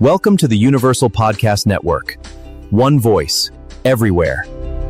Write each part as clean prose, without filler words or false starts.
Welcome to the Universal Podcast Network. One voice, everywhere.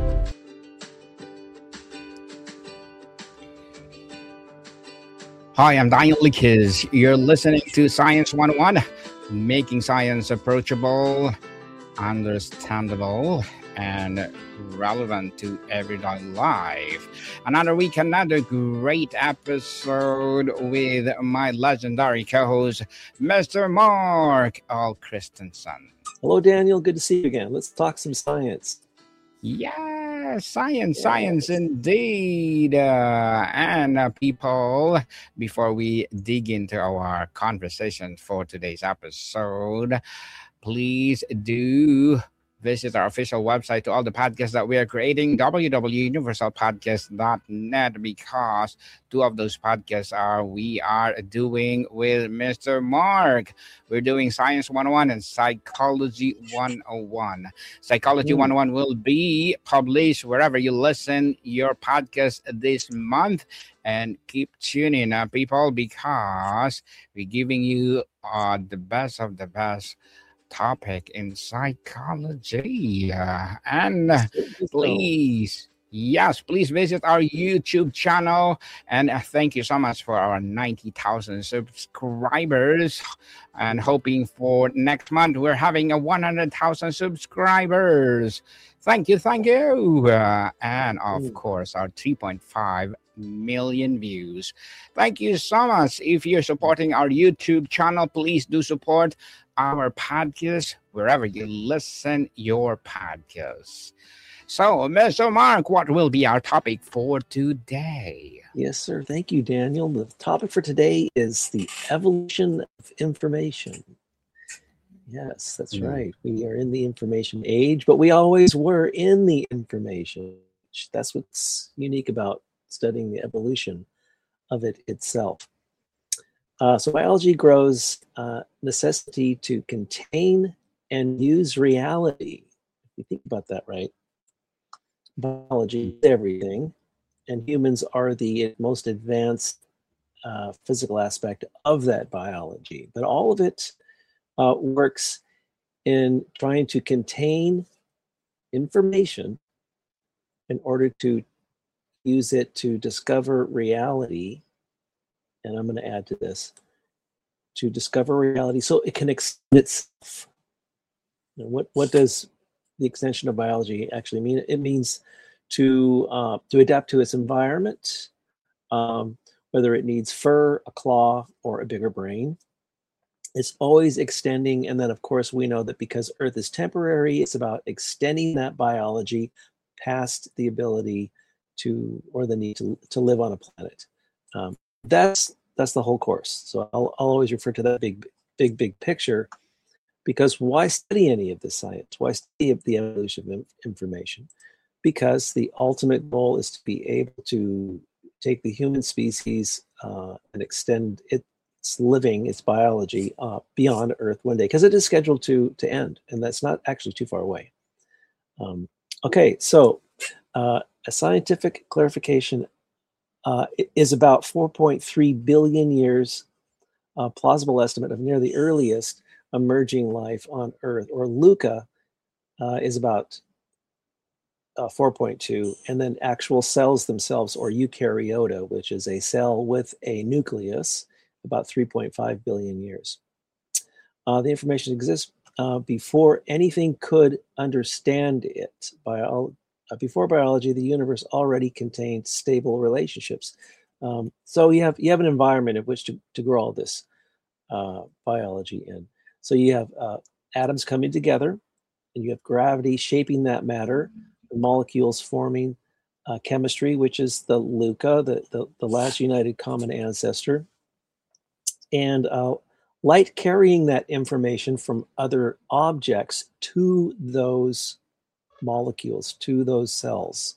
Hi, I'm Daniel Lucas. You're listening to Science 101, making science approachable, understandable, and relevant to everyday life. Another week, another great episode with my legendary co-host, Mr. Mark L. Christensen. Hello, Daniel. Good to see you again. Let's talk some science. Yeah, science indeed. And people, before we dig into our conversation for today's episode, please do visit our official website to all the podcasts that we are creating, www.universalpodcast.net, because two of those podcasts we are doing with Mr. Mark. We're doing Science 101 and Psychology 101. Psychology 101 will be published wherever you listen your podcast this month. And keep tuning up, people, because we're giving you the best of the best topic in psychology. And please visit our YouTube channel. And thank you so much for our 90,000 subscribers. And hoping for next month, we're having a 100,000 subscribers. Thank you. And of course, our 3.5 million views. Thank you so much. If you're supporting our YouTube channel, please do support our podcast wherever you listen your podcasts. So, Mr. Mark, what will be our topic for today? Yes, sir. Thank you, Daniel. The topic for today is the evolution of information. Yes, that's right. We are in the information age, but we always were in the information age. That's what's unique about studying the evolution of it itself. So biology grows necessity to contain and use reality. If you think about that, right? Biology is everything, and humans are the most advanced physical aspect of that biology. But all of it works in trying to contain information in order to use it to discover reality. And I'm going to add to this, to discover reality so it can extend itself. Now, what does the extension of biology actually mean? It means to adapt to its environment, whether it needs fur, a claw, or a bigger brain. It's always extending. And then, of course, we know that because Earth is temporary, it's about extending that biology past the ability to, or the need to live on a planet. That's the whole course. So I'll always refer to that big picture, because why study any of this science? Why study the evolution of information? Because the ultimate goal is to be able to take the human species and extend its living, its biology beyond Earth one day, because it is scheduled to end, and that's not actually too far away. Okay, so a scientific clarification is about 4.3 billion years, plausible estimate of near the earliest emerging life on Earth. Or LUCA is about 4.2, and then actual cells themselves, or eukaryota, which is a cell with a nucleus, about 3.5 billion years. The information exists before anything could understand it. Before biology, the universe already contained stable relationships. So you have an environment in which to grow all this biology in. So you have atoms coming together, and you have gravity shaping that matter, the molecules forming chemistry, which is the LUCA, the last united common ancestor, and light carrying that information from other objects to those molecules, to those cells.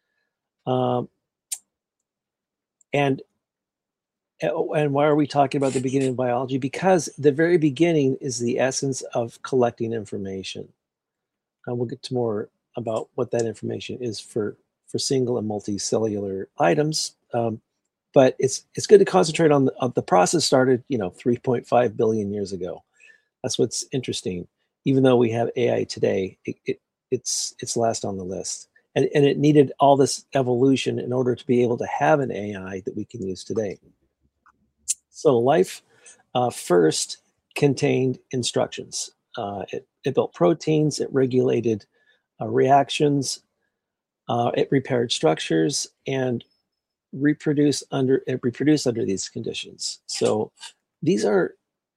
And why are we talking about the beginning of biology? Because the very beginning is the essence of collecting information. And we'll get to more about what that information is for single and multicellular items. But it's good to concentrate on the process started, 3.5 billion years ago. That's what's interesting. Even though we have AI today, it's last on the list. And it needed all this evolution in order to be able to have an AI that we can use today. So life first contained instructions. It built proteins, it regulated reactions, it repaired structures, and reproduced under these conditions. So these are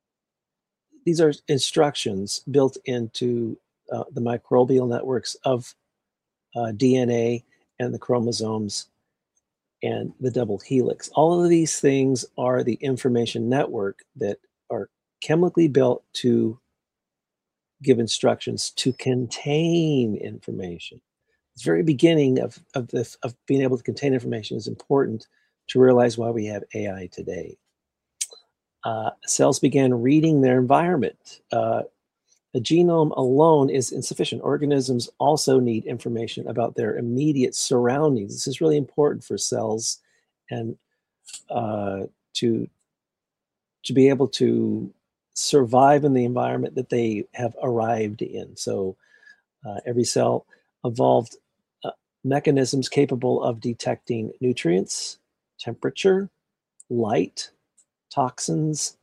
instructions built into the microbial networks of DNA and the chromosomes and the double helix. All of these things are the information network that are chemically built to give instructions to contain information. The very beginning of being able to contain information is important to realize why we have AI today. Cells began reading their environment. The genome alone is insufficient. Organisms also need information about their immediate surroundings. This is really important for cells and to be able to survive in the environment that they have arrived in. So every cell evolved mechanisms capable of detecting nutrients, temperature, light, toxins,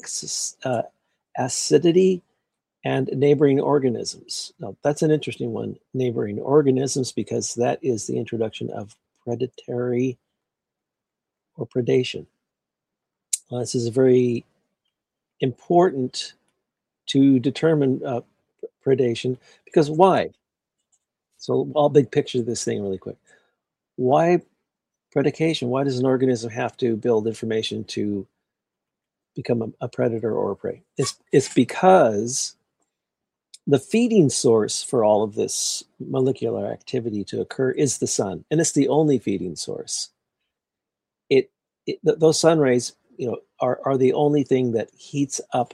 acidity, and neighboring organisms. Now, that's an interesting one, neighboring organisms, because that is the introduction of predatory or predation. This is very important to determine predation, because why? So I'll big picture this thing really quick. Why predication? Why does an organism have to build information to become a predator or a prey? It's because the feeding source for all of this molecular activity to occur is the sun, and it's the only feeding source. Those sun rays, are the only thing that heats up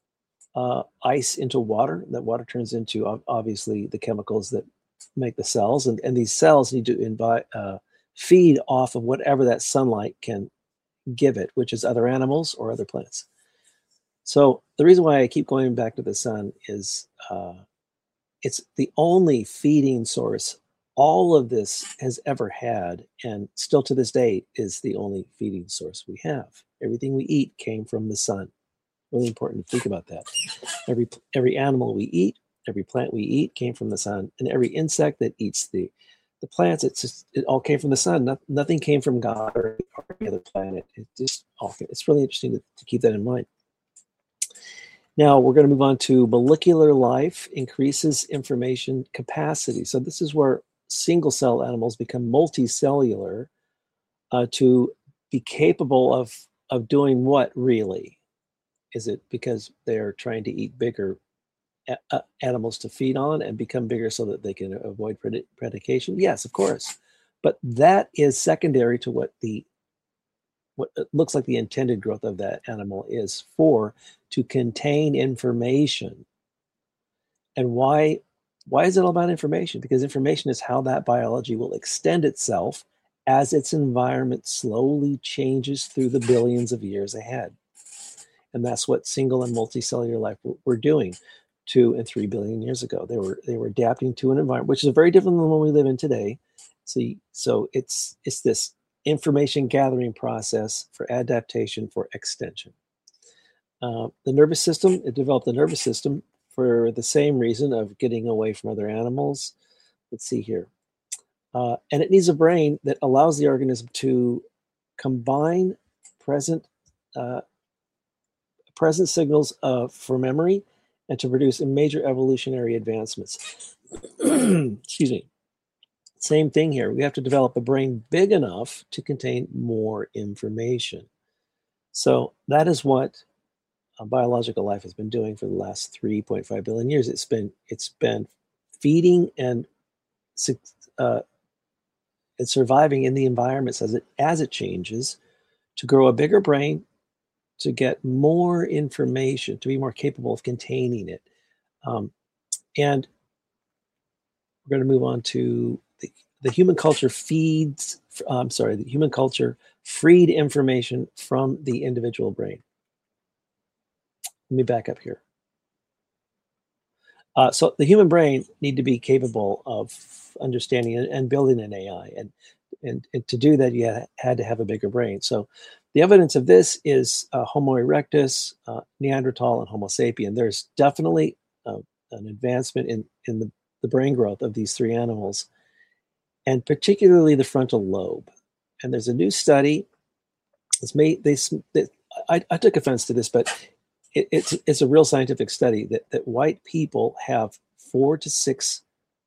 ice into water. That water turns into obviously the chemicals that make the cells, and these cells need to feed off of whatever that sunlight can give it, which is other animals or other plants. So the reason why I keep going back to the sun is it's the only feeding source all of this has ever had, and still to this day is the only feeding source we have. Everything we eat came from the sun. Really important to think about that. Every animal we eat, every plant we eat came from the sun, and every insect that eats the plants, it all came from the sun. Nothing came from God or any other planet. It's really interesting to keep that in mind. Now we're going to move on to molecular life increases information capacity. So this is where single cell animals become multicellular to be capable of doing what really? Is it because they're trying to eat bigger animals to feed on and become bigger so that they can avoid predation? Yes, of course. But that is secondary to what it looks like the intended growth of that animal is to contain information. And why is it all about information? Because information is how that biology will extend itself as its environment slowly changes through the billions of years ahead. And that's what single and multicellular life were doing 2 and 3 billion years ago. They were adapting to an environment which is very different than the one we live in today. So it's this information gathering process for adaptation for extension. The nervous system, it developed the nervous system for the same reason of getting away from other animals. Let's see here. And it needs a brain that allows the organism to combine present signals for memory and to produce major evolutionary advancements. Excuse me. Same thing here. We have to develop a brain big enough to contain more information. So that is what biological life has been doing for the last 3.5 billion years. It's been feeding and surviving in the environments as it changes, to grow a bigger brain, to get more information, to be more capable of containing it. And we're going to move on to the human culture the human culture freed information from the individual brain. Let me back up here. So the human brain need to be capable of understanding and building an AI, and to do that, you had to have a bigger brain. So the evidence of this is Homo erectus, Neanderthal, and Homo sapien. There's definitely an advancement in the brain growth of these three animals, and particularly the frontal lobe. And there's a new study. It's made. I took offense to this, but it's a real scientific study that white people have 4 to 6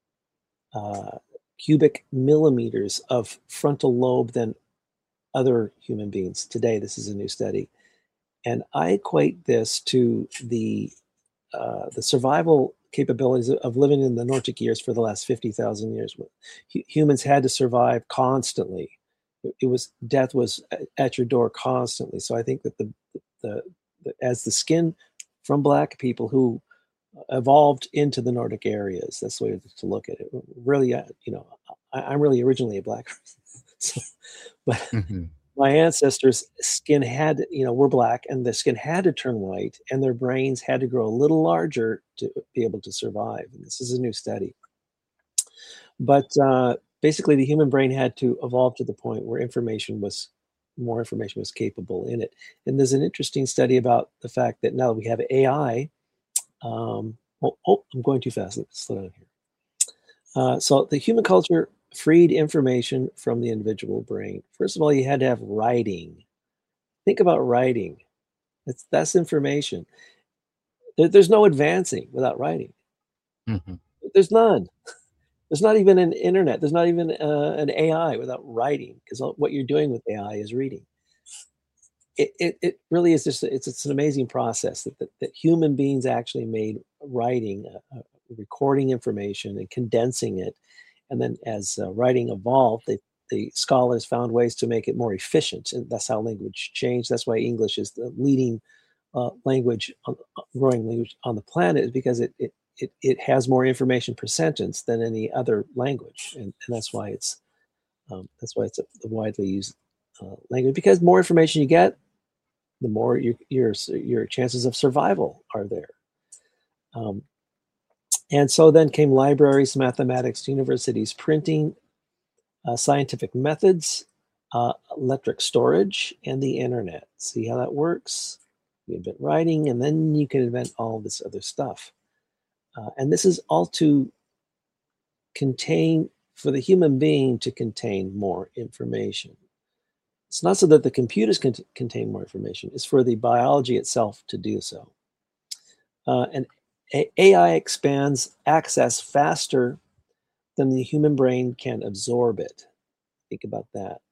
cubic millimeters of frontal lobe than other human beings. Today, this is a new study, and I equate this to the survival capabilities of living in the Nordic years for the last 50,000 years. Humans had to survive constantly. Death was at your door constantly. So I think that the as the skin from black people who evolved into the Nordic areas, that's the way to look at it. Really, I'm really originally a black person. So, but Mm-hmm. my ancestors' skin had, were black, and the skin had to turn white, and their brains had to grow a little larger to be able to survive. And this is a new study. But basically, the human brain had to evolve to the point where more information was capable in it. And there's an interesting study about the fact that now that we have AI, I'm going too fast. Let's slow down here. So the human culture freed information from the individual brain. First of all, you had to have writing. Think about writing. That's information. There's no advancing without writing. Mm-hmm. There's none. There's not even an internet. There's not even an AI without writing, because what you're doing with AI is reading. It really is just it's an amazing process that human beings actually made writing, recording information and condensing it, and then as writing evolved, the scholars found ways to make it more efficient, and that's how language changed. That's why English is the leading language, growing language on the planet, is because it has more information per sentence than any other language, and that's why it's a widely used language. Because more information you get, the more your chances of survival are there. And so then came libraries, mathematics, universities, printing, scientific methods, electric storage, and the internet. See how that works? You invent writing, and then you can invent all this other stuff. And this is all to contain, for the human being to contain more information. It's not so that the computers can contain more information. It's for the biology itself to do so. And AI expands access faster than the human brain can absorb it. Think about that.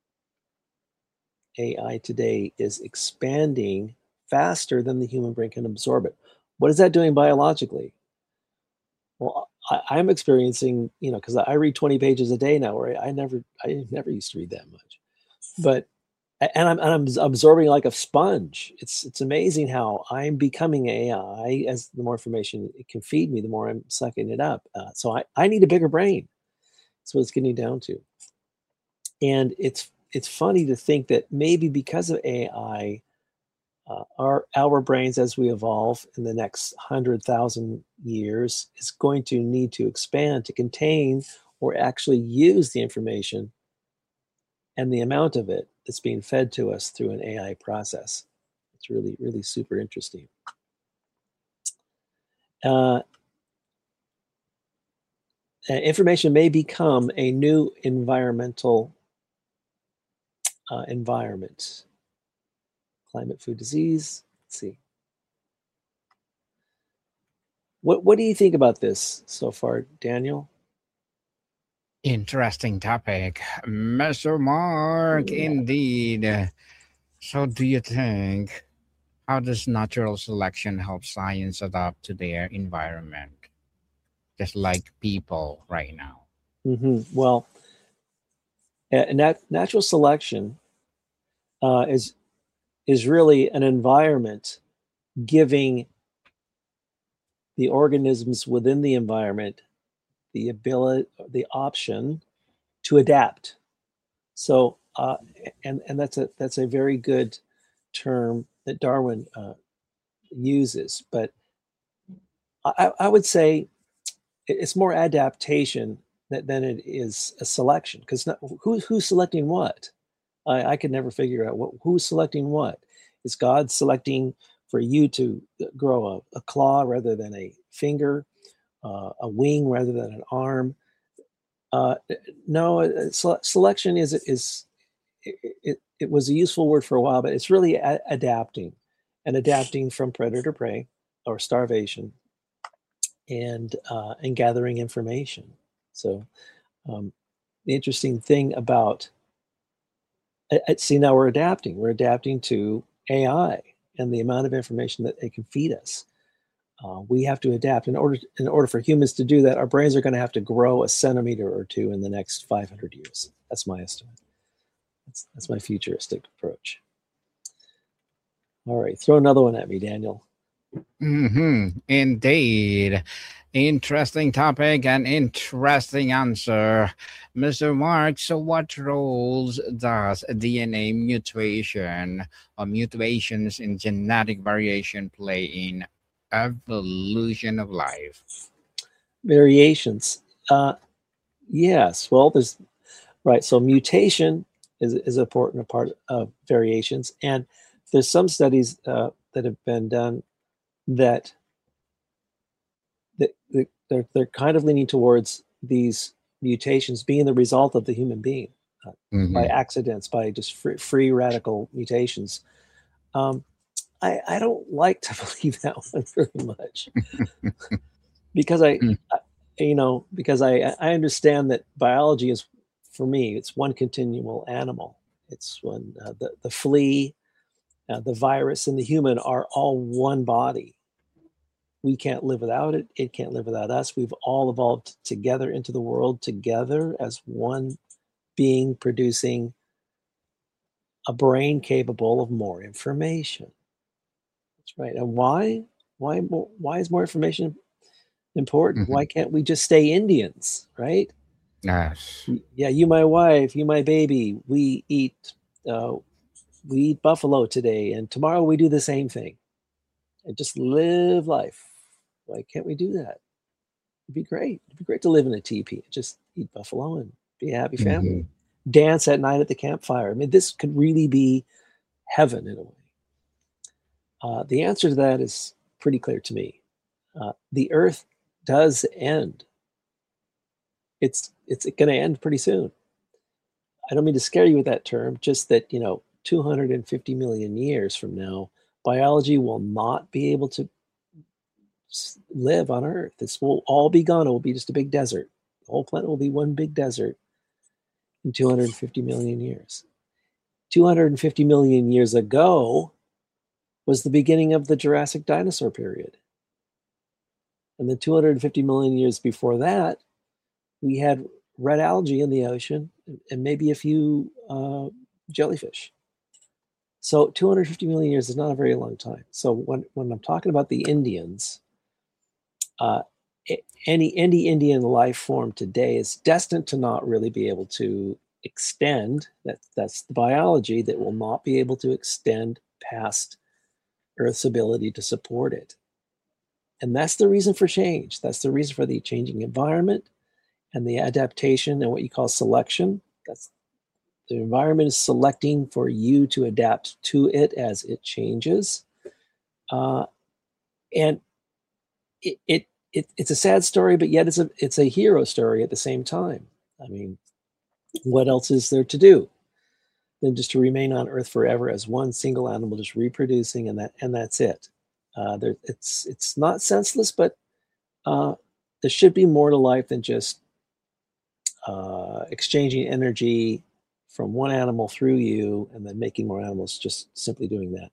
AI today is expanding faster than the human brain can absorb it. What is that doing biologically? Well, I'm experiencing, because I read 20 pages a day now, where I never used to read that much. But I'm absorbing like a sponge. It's amazing how I'm becoming AI. As the more information it can feed me, the more I'm sucking it up. So I need a bigger brain. That's what it's getting down to. And it's funny to think that maybe because of AI, our brains, as we evolve in the next 100,000 years, is going to need to expand to contain or actually use the information and the amount of it that's being fed to us through an AI process. It's really, really super interesting. Information may become a new environmental environment. Climate, food, disease. Let's see. What do you think about this so far, Daniel? Interesting topic, Mr. Mark. Yeah. Indeed. So, do you think, how does natural selection help science adapt to their environment, just like people right now? Well, natural selection is really an environment giving the organisms within the environment the option to adapt. So, and that's a very good term that Darwin uses. But I would say it's more adaptation than it is a selection, because who's selecting what? I could never figure out who's selecting what. Is God selecting for you to grow a claw rather than a finger, a wing rather than an arm? No, selection it was a useful word for a while, but it's really adapting, and adapting from predator to prey or starvation, and gathering information. So the interesting thing about see, now we're adapting to AI and the amount of information that they can feed us. We have to adapt. In order for humans to do that, our brains are going to have to grow a centimeter or two in the next 500 years. That's my estimate. That's my futuristic approach. All right, throw another one at me, Daniel. Indeed. Interesting topic and interesting answer, Mr. Mark. So what roles does DNA mutation or mutations in genetic variation play in evolution of life? Variations. Yes. Well, there's right. So mutation is an important part of variations, and there's some studies that have been done that they're kind of leaning towards these mutations being the result of the human being by accidents, by just free radical mutations. I don't like to believe that one very much because I understand that biology is, for me, it's one continual animal. It's when the flea, the virus, and the human are all one body. We can't live without it. It can't live without us. We've all evolved together into the world together as one being, producing a brain capable of more information. That's right. And why? Why is more information important? Why can't we just stay Indians, right? Yes. Yeah, you my wife, you my baby. We eat buffalo today, and tomorrow we do the same thing, and just live life. Why can't we do that? It'd be great. It'd be great to live in a teepee, just eat buffalo and be a happy family. Dance at night at the campfire. I mean, this could really be heaven in a way. The answer to that is pretty clear to me. The earth does end. It's going to end pretty soon. I don't mean to scare you with that term, just that, 250 million years from now, biology will not be able to live on Earth. This will all be gone. It will be just a big desert. The whole planet will be one big desert in 250 million years. 250 million years ago was the beginning of the Jurassic dinosaur period. And then 250 million years before that, we had red algae in the ocean and maybe a few jellyfish. So 250 million years is not a very long time. So when I'm talking about the Indians, any Indian life form today is destined to not really be able to extend. That's the biology that will not be able to extend past Earth's ability to support it. And that's the reason for change. That's the reason for the changing environment and the adaptation and what you call selection. That's the environment is selecting for you to adapt to it as it changes. And it's a sad story, but yet it's a hero story at the same time. I mean, what else is there to do than just to remain on Earth forever as one single animal, just reproducing, and that's it. It's not senseless, but there should be more to life than just exchanging energy from one animal through you and then making more animals, just simply doing that.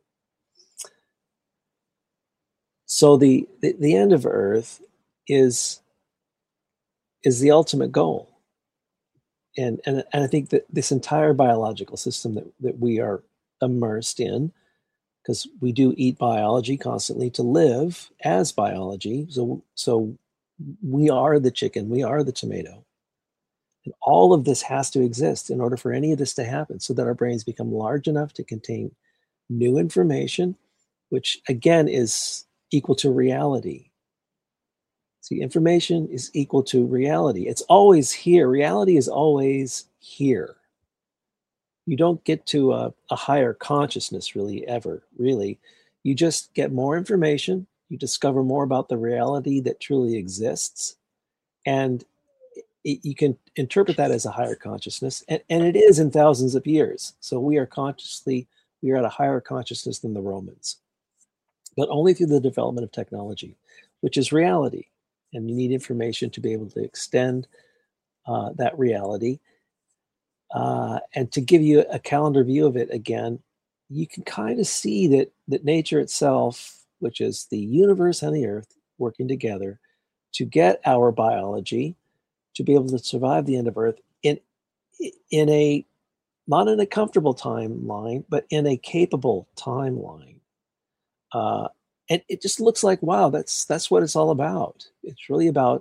So the end of Earth is the ultimate goal. And I think that this entire biological system that we are immersed in, because we do eat biology constantly to live as biology. So we are the chicken, we are the tomato. And all of this has to exist in order for any of this to happen, so that our brains become large enough to contain new information, which again is equal to reality. See, information is equal to reality. It's always here. Reality is always here. You don't get to a higher consciousness really ever, really. You just get more information. You discover more about the reality that truly exists. And you can interpret that as a higher consciousness. And it is in thousands of years. So we are at a higher consciousness than the Romans, but only through the development of technology, which is reality. And you need information to be able to extend that reality. And to give you a calendar view of it again, you can kind of see that nature itself, which is the universe and the earth working together to get our biology to be able to survive the end of Earth in a, not in a comfortable timeline, but in a capable timeline. And it just looks like, wow, that's what it's all about. It's really about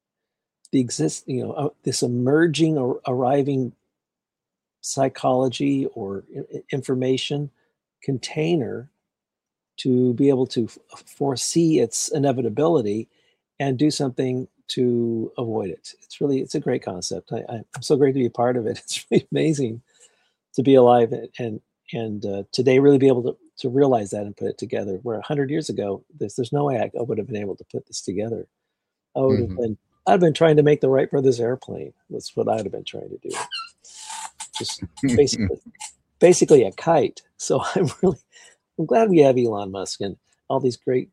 this emerging or arriving psychology or information container to be able to foresee its inevitability and do something to avoid it. It's a great concept. I'm so great to be a part of it. It's really amazing to be alive and today really be able to realize that and put it together. Where 100 years ago, there's no way I would have been able to put this together. I'd been trying to make the Wright brothers airplane. That's what I'd have been trying to do. Just basically a kite. So I'm glad we have Elon Musk and all these great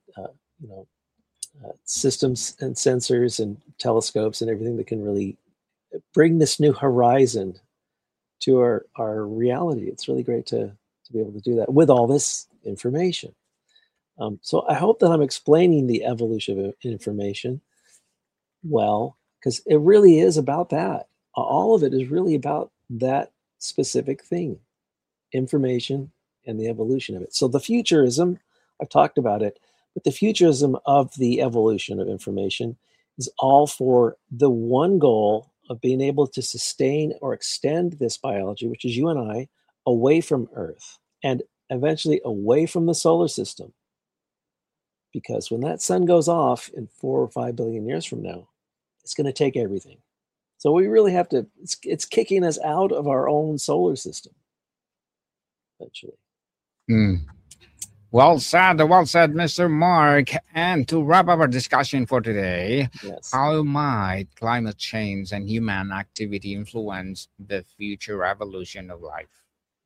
systems and sensors and telescopes and everything that can really bring this new horizon to our reality. It's really great to be able to do that with all this information. So I hope that I'm explaining the evolution of information well, because it really is about that. All of it is really about that specific thing, information and the evolution of it. So the futurism, I've talked about it, but the futurism of the evolution of information is all for the one goal of being able to sustain or extend this biology, which is you and I, away from Earth and eventually away from the solar system. Because when that sun goes off in 4 or 5 billion years from now, it's going to take everything. So we really have to, it's kicking us out of our own solar system eventually. Well said, Mr. Mark. And to wrap up our discussion for today, Yes. How might climate change and human activity influence the future evolution of life?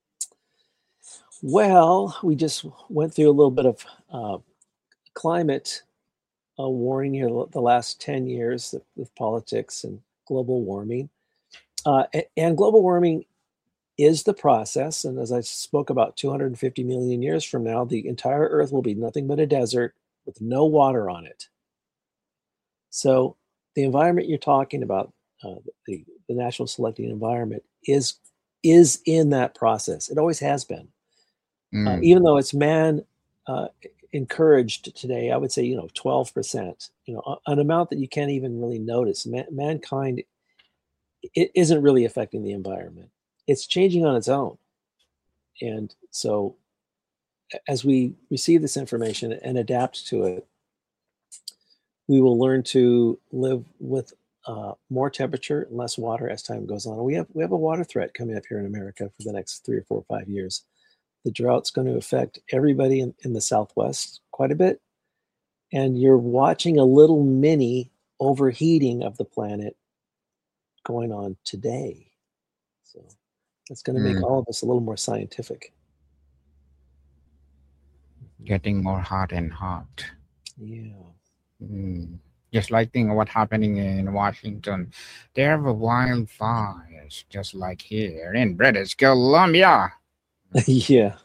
Well, we just went through a little bit of climate warning here the last 10 years with politics and global warming. And global warming is the process. And as I spoke about 250 million years from now, the entire Earth will be nothing but a desert with no water on it. So the environment you're talking about, the natural selecting environment, is in that process. It always has been. Even though it's man encouraged today, I would say, 12%, an amount that you can't even really notice. Mankind, it isn't really affecting the environment. It's changing on its own. And so as we receive this information and adapt to it, we will learn to live with more temperature and less water as time goes on. We have a water threat coming up here in America for the next 3 or 4 or 5 years. The drought's going to affect everybody in the Southwest quite a bit. And you're watching a little mini overheating of the planet going on today. So that's going to make all of us a little more scientific. Getting more hot and hot. Yeah. Just like what's happening in Washington. There are wildfires, just like here in British Columbia. Yeah.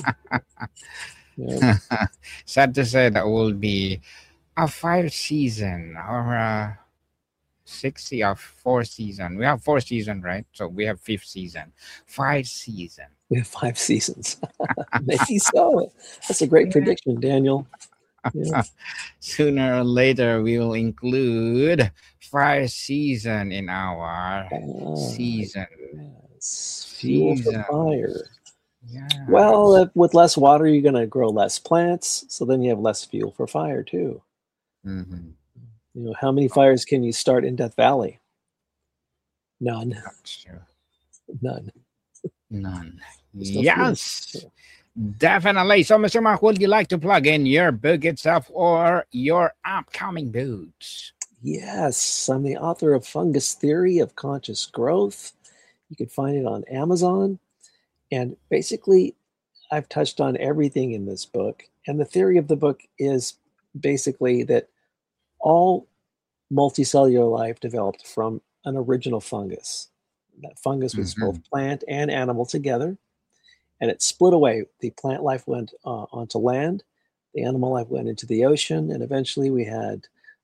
Sad to say that will be a 5 season or a 60 or 4 season. We have 4 season, right? So we have 5th season. 5 season. We have 5 seasons. Maybe so. That's a great prediction, Daniel. Yeah. Sooner or later, we will include 5 season in our season. Yes. Fuel for fire. Yeah. Well, with less water, you're going to grow less plants. So then you have less fuel for fire too. How many fires can you start in Death Valley? None. That's true. None. None. There's no Yes. food. Definitely. So, Mr. Mark, would you like to plug in your book itself or your upcoming books? Yes, I'm the author of Fungus Theory of Conscious Growth. You can find it on Amazon. And basically, I've touched on everything in this book. And the theory of the book is basically that all multicellular life developed from an original fungus. That fungus was both plant and animal together, and it split away. The plant life went onto land, the animal life went into the ocean, and eventually we had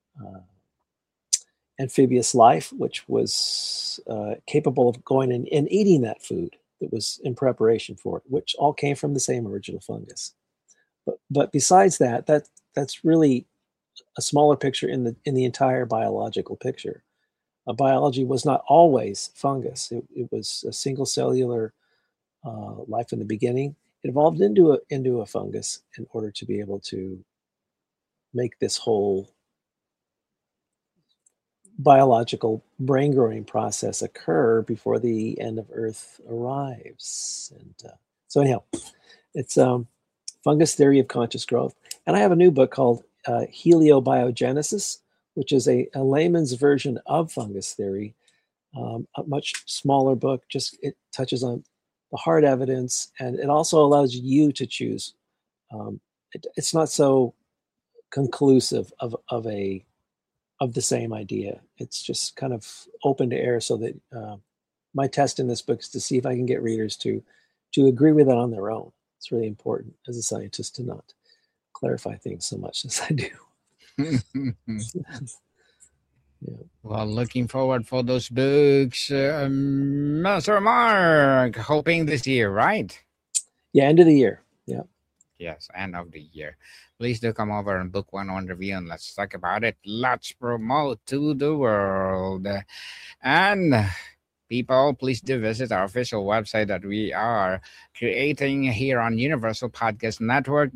amphibious life, which was capable of going and eating that food that was in preparation for it, which all came from the same original fungus. But besides that, that's really a smaller picture in the entire biological picture. Biology was not always fungus. It was a single cellular life in the beginning. It evolved into a fungus in order to be able to make this whole biological brain growing process occur before the end of Earth arrives. And so anyhow, it's Fungus Theory of Conscious Growth. And I have a new book called Heliobiogenesis, which is a layman's version of fungus theory, a much smaller book. Just it touches on the hard evidence, and it also allows you to choose. It's not so conclusive of the same idea. It's just kind of open to air, so that my test in this book is to see if I can get readers to agree with it on their own. It's really important as a scientist to not clarify things so much as I do. Yeah. Well, looking forward for those books, Mr. Mark. Hoping this year, right? Yeah, end of the year. Yeah. Yes, end of the year. Please do come over and book one review and let's talk about it. Let's promote to the world. And people, please do visit our official website that we are creating here on Universal Podcast Network,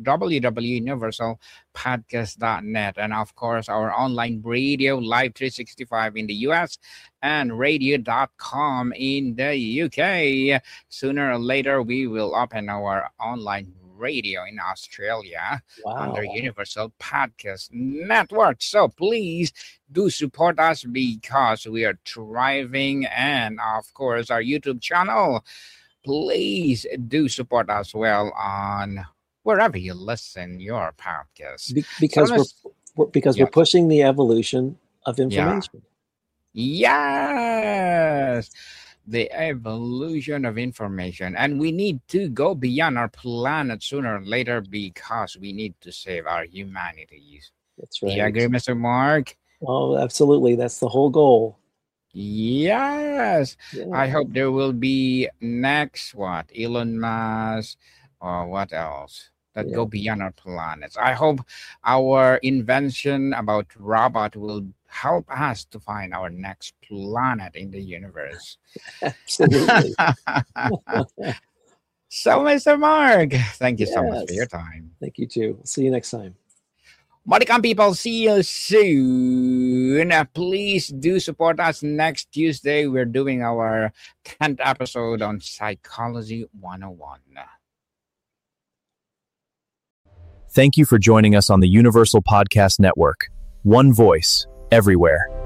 www.universalpodcast.net. And of course, our online radio, Live 365 in the US and radio.com in the UK. Sooner or later, we will open our online radio in Australia under Universal Podcast Network. So please do support us because we are thriving, and of course our YouTube channel. Please do support us well on wherever you listen your podcast. Because we're pushing the evolution of information. Yes. The evolution of information, and we need to go beyond our planet sooner or later because we need to save our humanities. That's right. Do you agree, Mr. Mark? Oh, absolutely. That's the whole goal. Yes. Yeah. I hope there will be next Elon Musk or what else that go beyond our planets. I hope our invention about robot will help us to find our next planet in the universe. Absolutely. So, Mr. Mark, thank you so much for your time. Thank you too. See you next time. Maricam people, see you soon. Please do support us next Tuesday. We're doing our 10th episode on Psychology 101. Thank you for joining us on the Universal Podcast Network. One voice, everywhere.